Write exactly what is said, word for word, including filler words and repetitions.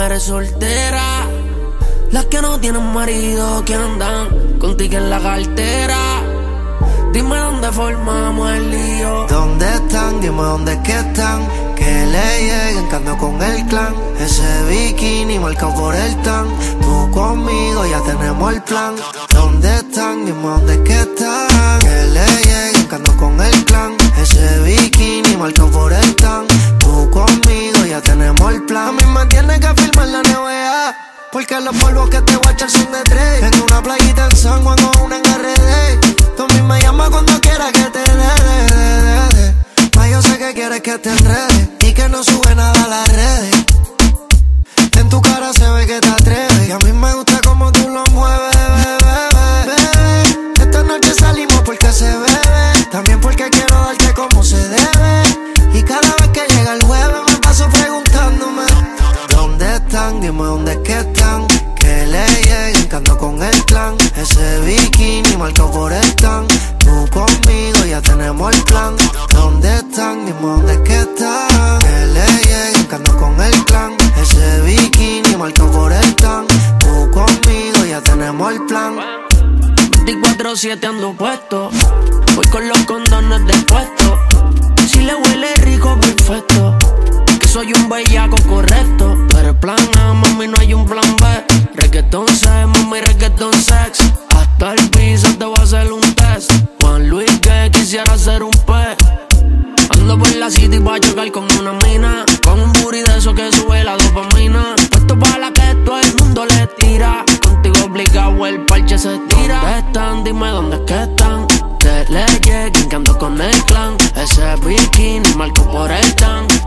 mujeres solteras, las que no tienen marido, que andan contigo en la cartera. Dime dónde formamos el lío. ¿Dónde están? Dime dónde es que están. Que le lleguen, que ando con el clan. Ese bikini marcado por el tan. Tú conmigo ya tenemos el plan. ¿Dónde están? Dime dónde es que están. Que le lleguen, que ando con el clan. Ese bikini marcado por el tan. Tú conmigo ya tenemos el plan. A mí me tienes que firmar la N B A, porque los polvos que te voy a echar son de tres. Tengo una playita en San Juan o una en R D. Tú misma llama cuando quieras que te dé, de, de, de, de. Ma, yo sé que quieres que te enrede y que no sube nada a las redes. En tu cara se ve que te atreves y a mí me gusta como tú lo mueves, bebé, bebé. Esta noche salimos porque se bebe, también porque quiero darte como se debe. Y cada vez que llega el jueves me paso preguntándome ¿dónde están? Dime dónde es que están. Que le lleguen, que ando con el clan. Ese bikini marcado por el tan. Tú conmigo ya tenemos el plan. ¿Dónde están? Dime dónde es que están. Que le lleguen, que ando con el clan. Ese bikini marcado por el tan. Tú conmigo ya tenemos el plan. veinticuatro siete ando puesto, voy con los condones dispuestos. Si le huele rico, perfecto, que soy un bellaco correcto. Pero el plan A, mami, no hay un plan B. Reggaeton sex, mami, reggaeton sex. Hasta el piso te voy a hacer un test. Juan Luis que quisiera ser un pez. Ando por la city pa' chocar con una mina, con un booty de eso que sube la dopamina. Puesto pa' la que todo el mundo le tira. Contigo obligado el parche se tira. ¿Dónde están? Dime dónde es que están. Que le lleguen, que ando con el clan. Ese bikini marco por el tan.